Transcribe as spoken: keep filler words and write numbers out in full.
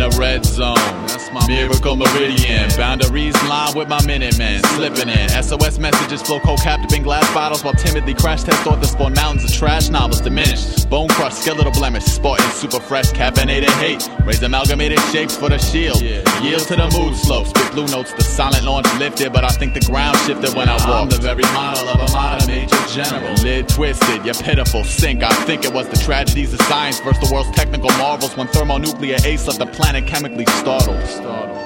the red zone. That's my miracle meridian. Boundaries line with my Minutemen. Slipping in S O S messages flow cold captive in glass bottles, while timidly crash test thought to spawn mountains of trash novels diminished. Bone crush, skeletal blemish, sporting super fresh, caffeinated hate. Raise amalgamated shapes for the shield. Yield to the mood slope. Spit blue notes, the silent launch lifted, but I think the ground shifted when I walked. I'm the very model of a modern major general. Lid twisted, your pitiful sink. I think it was the tragedies of science versus the world's technical marvels when thermonuclear ace left the planet chemically startled.